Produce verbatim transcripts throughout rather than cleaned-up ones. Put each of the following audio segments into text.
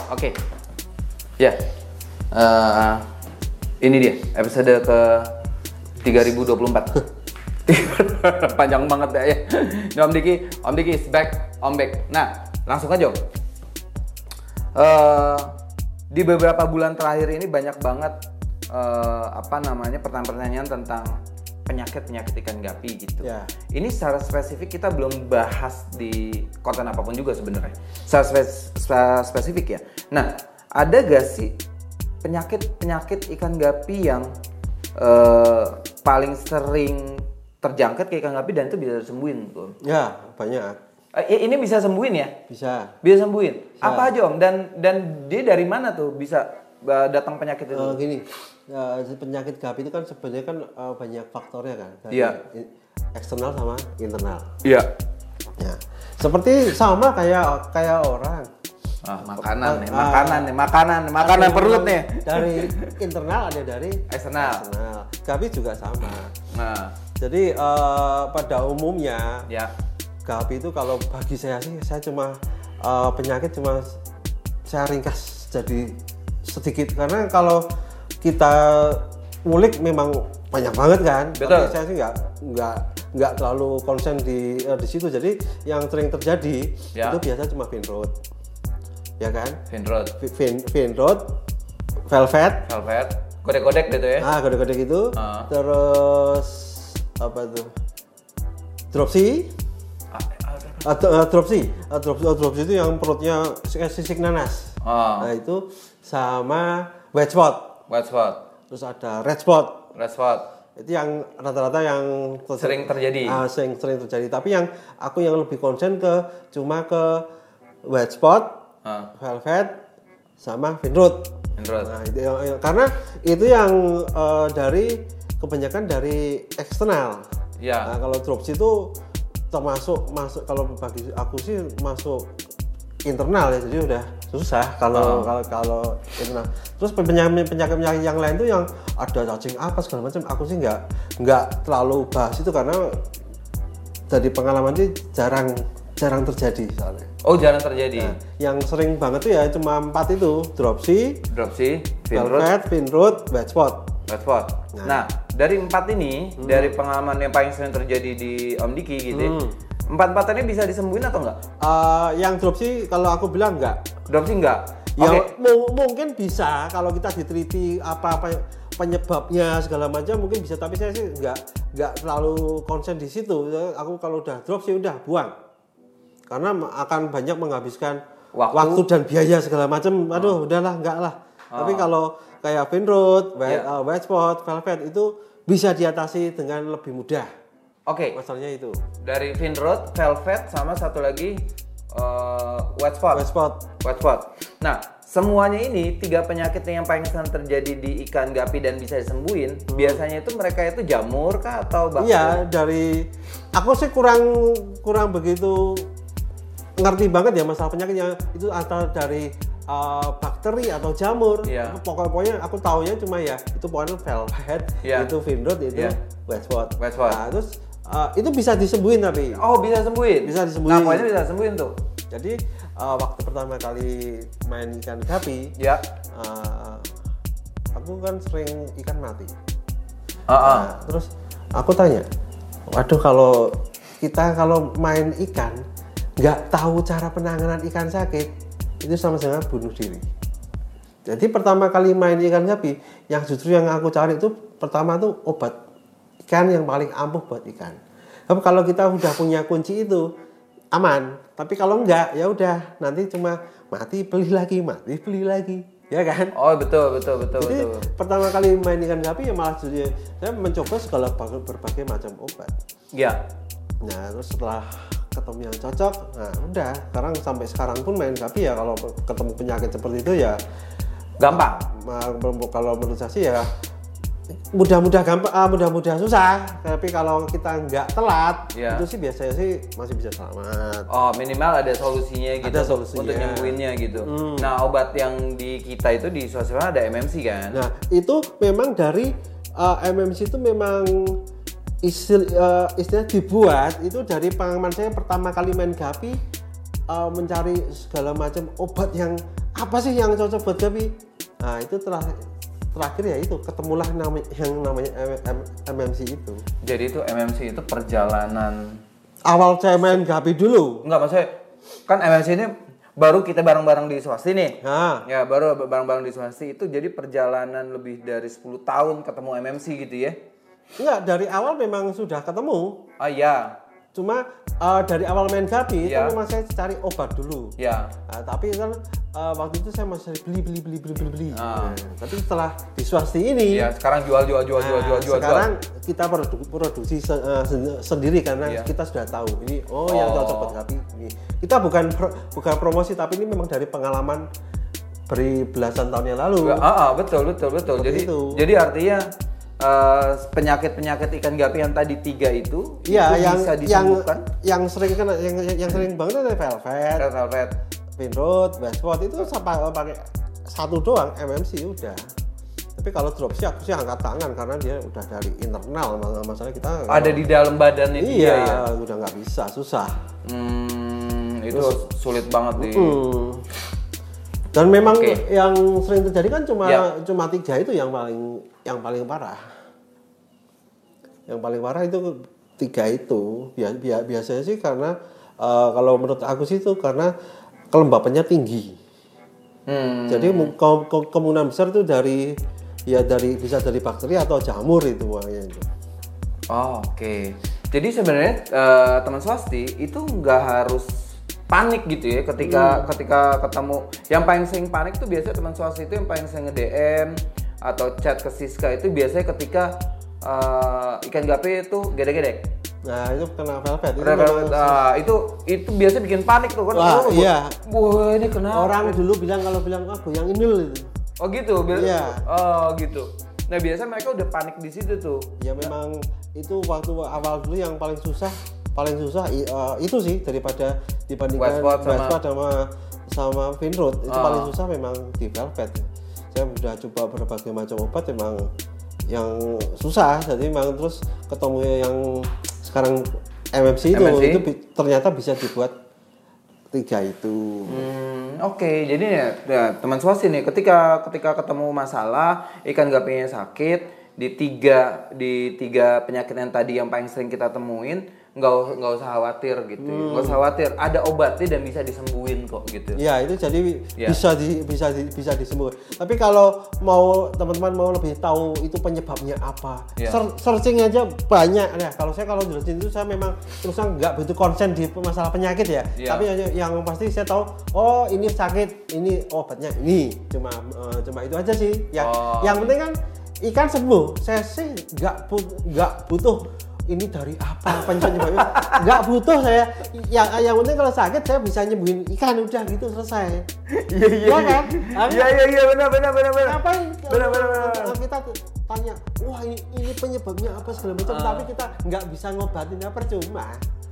Oke. Ya. Uh, ini dia episode ke tiga ribu dua puluh empat. Panjang banget ya. Ini Om Diki, Om Diki is back, Om back. Nah, langsung aja Om. Uh, di beberapa bulan terakhir ini banyak banget uh, apa namanya pertanyaan-pertanyaan tentang penyakit-penyakit ikan gapi gitu. Ya. Ini secara spesifik kita belum bahas di konten apapun juga sebenarnya. Secara spes- spe- spesifik ya. Nah, ada gak sih penyakit-penyakit ikan gapi yang uh, paling sering terjangkit ke ikan gapi dan itu bisa disembuhin tuh? Ya, banyak. Uh, ini bisa sembuhin ya? Bisa. Bisa sembuhin. Bisa. Apa aja Om? Dan dan dia dari mana tuh bisa uh, datang penyakit itu? Uh, gini, uh, penyakit gapi itu kan sebenarnya kan uh, banyak faktornya kan. Dari Iya. eksternal sama internal. Iya. Ya. Seperti sama kayak kayak orang. Ah, makanan nih, Ah, makanan nih, makanan, makanan Ada perut yang nih. Dari internal ada dari Eksternal. eksternal. Gapi juga sama. Nah, Jadi uh, pada umumnya ya. gapi itu kalau bagi saya sih saya cuma uh, penyakit cuma saya ringkas jadi sedikit karena kalau kita ngulik memang banyak banget kan. Betul. Tapi saya sih nggak nggak nggak terlalu konsen di uh, di situ. Jadi yang sering terjadi Ya. itu biasa cuma vein rot, ya kan? Finrod, Vein vein rot, velvet, velvet, kodek-kodek gitu ya. ah kode-kode gitu, Ah. terus apa tuh? Dropsy. Ah, ah, Atau uh, dropsy, uh, dropsy, uh, dropsy itu yang perutnya sisik nanas. ah. Nah itu sama white spot, White spot, terus ada red spot. red spot, Itu yang rata-rata yang ter- sering terjadi. Ah, sering sering terjadi. Tapi yang aku yang lebih konsen ke cuma ke white spot, Ah, velvet, sama vein rot. Finrod. Nah itu yang, yang- karena itu yang uh, dari kebanyakan dari eksternal. Ya. Nah, kalau dropsy itu termasuk masuk kalau bagi aku sih masuk internal ya, jadi udah susah kalau Oh. kalau kalau internal. Terus penyakit penyakit penyakit yang lain tuh yang ada cacing apa segala macam, aku sih nggak nggak terlalu bahas itu karena dari pengalaman sih jarang jarang terjadi soalnya. Oh, jarang terjadi. Nah, yang sering banget tuh ya cuma empat itu, dropsy, Dropsy, Finrod, velvet, vein rot, white spot. red spot. Nah. Nah, dari empat ini, dari pengalaman yang paling sering terjadi di Om Diki gitu, ya, Hmm. empat-empatnya bisa disembuhin atau enggak? Uh, yang dropsy kalau aku bilang enggak. Dropsy enggak? Ya Oke. mu- mungkin bisa kalau kita diteliti apa-apa penyebabnya segala macam mungkin bisa, tapi saya sih nggak nggak terlalu konsen di situ. Aku kalau udah drop sih udah buang karena akan banyak menghabiskan Waktu. waktu, dan biaya segala macam. Aduh, udahlah nggak lah. Tapi kalau kayak vein rot, white, Yeah. uh, white spot, velvet itu bisa diatasi dengan lebih mudah. Oke. Masalahnya itu Dari Finrod, velvet, sama satu lagi uh, white spot. white spot. White spot. Nah, semuanya ini tiga penyakit yang paling sering terjadi di ikan gapi dan bisa disembuhin. Biasanya itu mereka itu jamur kah atau bakteri? Iya, dari aku sih kurang kurang begitu ngerti banget ya masalah penyakitnya itu antara dari uh, bakteri atau jamur. Iya. Pokoknya aku taunya cuma ya itu pokoknya velvet, Iya. itu vein rot, itu Iya. white spot. White spot. Nah, terus uh, itu bisa disembuhin tapi. Oh, bisa sembuhin. Bisa disembuhin. Nah, pokoknya bisa sembuhin tuh. Jadi uh, waktu pertama kali main ikan gapi, Ya. uh, aku kan sering ikan mati. Ah, ah. Nah, terus aku tanya, waduh kalau kita kalau main ikan nggak tahu cara penanganan ikan sakit itu sama dengan bunuh diri. Jadi pertama kali main ikan gapi, yang justru yang aku cari itu pertama tuh obat ikan yang paling ampuh buat ikan. Tapi kalau kita udah punya kunci itu aman. Tapi kalau enggak ya udah nanti cuma mati beli lagi, mati beli lagi, ya kan? Oh, betul, betul, betul, Jadi betul. pertama kali main ikan gapi ya malah jadi saya mencoba segala bag- berbagai macam obat. Ya. Nah terus setelah ketemu yang cocok, nah udah sekarang sampai sekarang pun main gapi ya kalau ketemu penyakit seperti itu ya Gampang. ma- kalau menurut saya sih ya mudah-mudah gampang, ah, mudah-mudah susah. Tapi kalau kita nggak telat Iya. itu sih biasanya sih masih bisa selamat. Oh, minimal ada solusinya gitu. Ada solusinya. Untuk nyembuhinnya gitu. Hmm. Nah, obat yang di kita itu di swasta ada M M C kan? Nah itu memang dari uh, M M C itu memang istilah, uh, istilah dibuat itu dari pengalaman saya pertama kali main gapi uh, mencari segala macam obat yang apa sih yang cocok buat gapi? Nah itu terakhir terakhir ya itu ketemulah nama, yang namanya M M C itu. Jadi itu M M C itu perjalanan awal saya main gapi dulu. Enggak, maksudnya kan M M C ini baru kita bareng-bareng di Swasti nih. Nah. Ya baru bareng-bareng di Swasti itu jadi perjalanan lebih dari sepuluh tahun ketemu M M C gitu ya. Enggak, dari awal memang sudah ketemu. Oh iya. Cuma uh, dari awal main gapi Ya. itu memang saya cari obat dulu. Ya. Nah, tapi kan uh, waktu itu saya masih beli beli beli beli beli beli. Ah. Nah, tapi setelah di Swasti ini, Ya, sekarang jual jual jual jual nah, jual jual. sekarang jual. kita produksi, produksi se- uh, sen- sendiri karena Ya. kita sudah tahu ini oh, yang Oh. cocok buat gapi ini. Kita bukan pro- bukan promosi tapi ini memang dari pengalaman beri belasan tahun yang lalu. Ah, ah, betul betul betul. Seperti Jadi itu. jadi artinya eh, penyakit-penyakit ikan gapi yang tadi tiga itu Iya, itu yang bisa yang disembuhkan. yang sering kan yang yang sering banget ada velvet, Red velvet. pinroot, baspot itu sama pakai satu doang M M C udah. Tapi kalau dropsy aku sih angkat tangan karena dia udah dari internal, masalah kita Ada di dalam badannya dia iya, ya. udah nggak bisa, susah. Hmm, itu sulit banget di. Hmm. Dan memang Oke. yang sering terjadi kan cuma Ya. cuma tiga itu yang paling yang paling parah. Yang paling parah itu tiga itu. Bia- bia- biasanya sih karena uh, kalau menurut aku sih itu karena kelembapannya tinggi. Hmm. Jadi mu- ke- ke- kemungkinan besar itu dari ya dari bisa dari bakteri atau jamur itu uangnya itu. Oh, oke. Jadi sebenarnya eh, teman Swasti itu nggak harus panik gitu ya ketika Hmm. ketika ketemu. Yang paling sering panik tuh biasanya teman Swasti itu yang paling sering nge-D M atau chat ke Siska itu biasanya ketika eh, ikan gapi itu gede-gede. Nah itu kena velvet itu. Red memang- velvet, ah, itu itu biasa bikin panik tuh kan. Wah, Oh, iya. Wah, ini kenapa? Orang dulu bilang kalau bilang ah goyang indul itu. Oh gitu, bil- Iya. Oh gitu. Nah biasanya mereka udah panik di situ tuh. Ya memang itu waktu awal dulu yang paling susah, paling susah i- eh, itu sih daripada dibandingkan Westport sama- Westport sama sama Finroot itu Ah. paling susah memang di velvet. Saya sudah coba berbagai macam obat memang yang susah, jadi memang terus ketemu yang sekarang M M C itu M M C? itu bi- ternyata bisa dibuat tiga itu. Hmm, oke. Jadi ya, ya, teman Swasti nih, ketika ketika ketemu masalah ikan gapinya sakit di tiga di tiga penyakit yang tadi yang paling sering kita temuin, nggak us- nggak usah khawatir gitu, Hmm. nggak usah khawatir. Ada obatnya dan bisa disembuhin kok gitu. Ya itu jadi Ya. bisa di, bisa di, bisa disembuhkan. Tapi kalau mau teman-teman mau lebih tahu itu penyebabnya apa, Ya. ser- searching aja banyak. Nah kalau saya kalau jelasin itu saya memang terus terang nggak butuh konsen di masalah penyakit ya. Ya. Tapi yang, yang pasti saya tahu oh ini sakit, ini obatnya ini. Cuma eh, cuma itu aja sih. Ya, Oh. yang penting kan ikan sembuh. Saya sih nggak bu- nggak butuh ini dari apa penyebabnya nggak butuh saya yang yang penting kalau sakit saya bisa nyembuhin ikan udah gitu selesai. Iya iya Iya kan? Iya iya iya benar benar benar benar. Ngapain Benar, benar, benar. kalau kita tanya wah ini, ini penyebabnya apa segala macam Ah. tapi kita nggak bisa ngobatin ya percuma.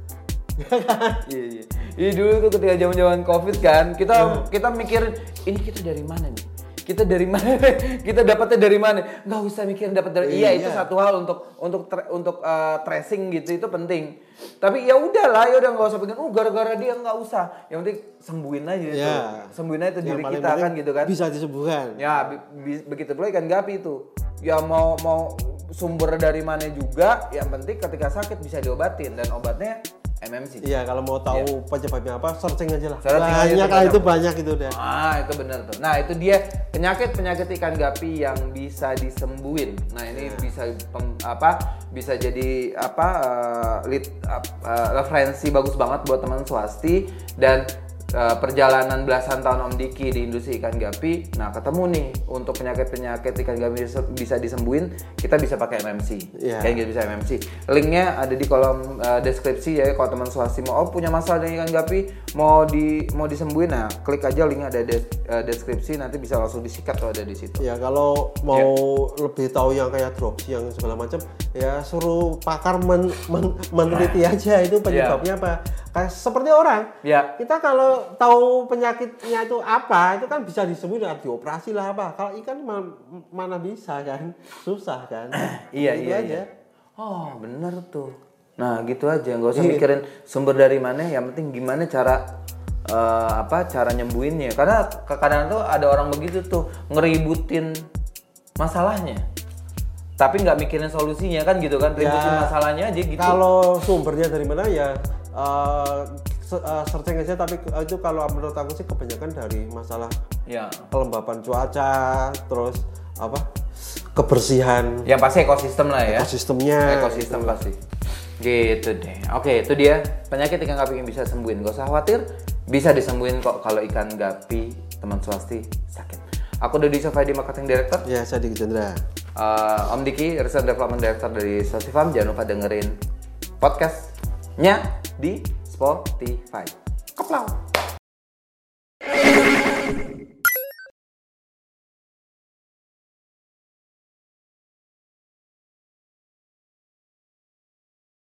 Iya iya. Iya dulu tuh ketika zaman-zaman Covid kan, kita Hmm. kita mikirin ini kita dari mana nih? Kita dari mana? Kita dapatnya dari mana? Nggak usah mikirin dapat dari. Iya, itu Iya. satu hal untuk untuk tra- untuk uh, tracing gitu itu penting. Tapi ya udahlah, ya udah nggak usah pikirin. Oh gara-gara dia nggak usah. Yang penting sembuhin aja itu. Iya. Sembuhin aja itu Yang diri paling kita penting kan gitu kan. bisa disembuhkan. Ya bi- bi- begitu pula ikan gapi itu. Ya mau mau sumber dari mana juga, yang penting ketika sakit bisa diobatin dan obatnya M M C. Iya kalau mau tahu penyebabnya apa searching aja lah. Searching aja Banyak tuh lah banyak. itu banyak itu deh. Ah itu benar tuh. Nah itu dia penyakit-penyakit ikan gapi yang bisa disembuhin. Nah ini bisa pem- apa? Bisa jadi apa? Uh, lead, uh, uh, referensi bagus banget buat teman Swasti dan uh, perjalanan belasan tahun Om Diki di industri ikan gapi. Nah ketemu nih untuk penyakit-penyakit ikan gapi bisa- bisa disembuhin, kita bisa pakai M M C. Iya. Kayak gitu bisa M M C. Linknya ada di kolom uh, deskripsi ya. Kalau teman Swasti mau oh, punya masalah dengan ikan gapi, mau di mau disembuhin, nah klik aja linknya ada des, uh, deskripsi, nanti bisa langsung disikat tuh ada di situ. Ya kalau mau lebih tahu yang kayak dropsy yang segala macam, ya suruh pakar men, men- meneliti aja itu penyebabnya apa. Kayak seperti orang. Ya. Kita kalau tahu penyakitnya itu apa, itu kan bisa disembuhin, nah, dioperasi lah apa. Kalau ikan ma- mana bisa kan, susah kan. Iya Gitu iya aja. iya. Oh bener tuh. Nah gitu aja, nggak usah Iya. mikirin sumber dari mana, yang penting gimana cara uh, apa cara nyembuhinnya. Karena kadang-kadang tuh ada orang begitu tuh ngeributin masalahnya, tapi nggak mikirin solusinya kan gitu kan, ributin Ya, masalahnya aja gitu. Kalau sumbernya dari mana ya uh, se- uh, searching aja, tapi uh, itu kalau menurut aku sih kebanyakan dari masalah Ya. kelembapan cuaca, terus apa kebersihan Yang pasti ekosistem lah ya. ekosistemnya. Ekosistem pasti. Gitu deh. Oke, itu dia penyakit ikan gapi yang bisa sembuhin. Gak usah khawatir, bisa disembuhin kok kalau ikan gapi teman swasti sakit. Aku Dodi Sofadi, Marketing Director. Ya, saya Diki Chandra. Uh, Om Diki, Research Development Director dari Swasti Farm. Jangan lupa dengerin podcastnya di Spotify. Koplau.